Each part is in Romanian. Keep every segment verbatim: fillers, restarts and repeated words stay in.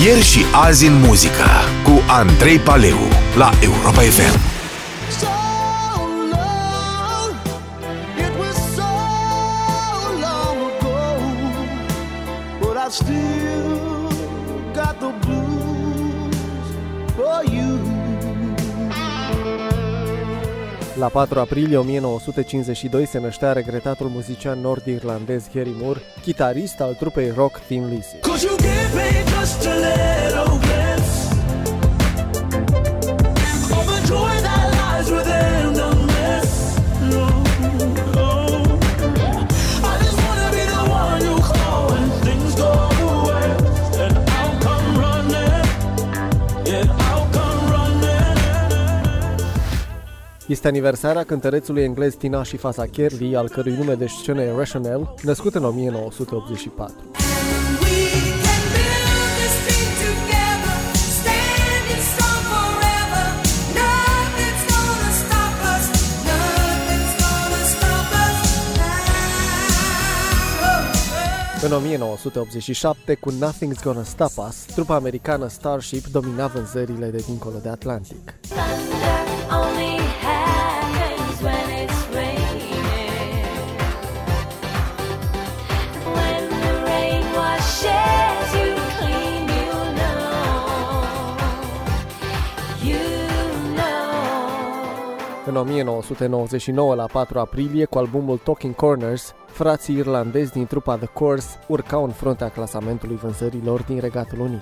Ieri și azi în muzică cu Andrei Paleu la Europa F M. La patru aprilie o mie nouă sute cincizeci și doi se năștea regretatul muzician nord-irlandez Gary Moore, chitarist al trupei rock Thin Lizzy. Este aniversarea cântărețului englez Tinashe Fasa Kerli, al cărui nume de scenă e Rationale, născut în o mie nouă sute optzeci și patru. În o mie nouă sute optzeci și șapte, cu Nothing's Gonna Stop Us, trupa americană Starship domina vânzările de dincolo de Atlantic. În o mie nouă sute nouăzeci și nouă, la patru aprilie, cu albumul Talking Corners, frații irlandezi din trupa The Course urcau în fruntea clasamentului vânzărilor din Regatul Unit.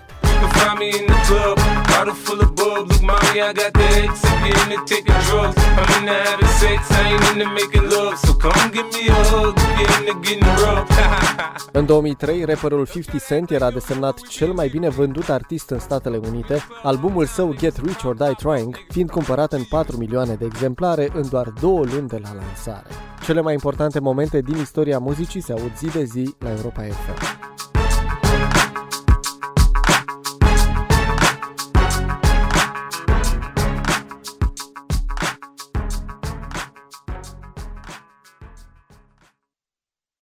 În două mii trei, rapperul cincizeci Cent era desemnat cel mai bine vândut artist în Statele Unite, albumul său Get Rich or Die Trying fiind cumpărat în patru milioane de exemplare în doar două luni de la lansare. Cele mai importante momente din istoria muzicii se aud zi de zi la Europa F M.